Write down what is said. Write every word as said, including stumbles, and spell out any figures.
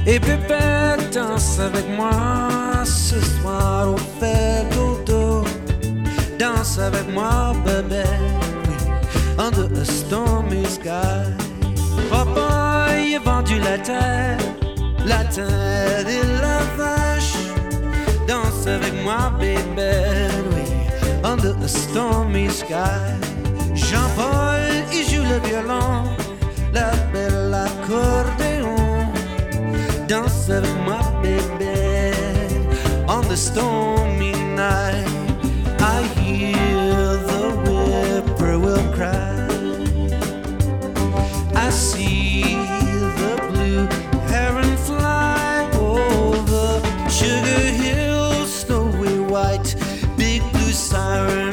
Et bébé, danse avec moi ce soir au fait dodo. Danse avec moi, bébé, oui, under a stormy sky. Papa, il a vendu la terre, la terre et la vache. Danse avec moi, bébé, oui, under a stormy sky. Jean-Paul, il joue le violon, la belle accordéon. Danse avec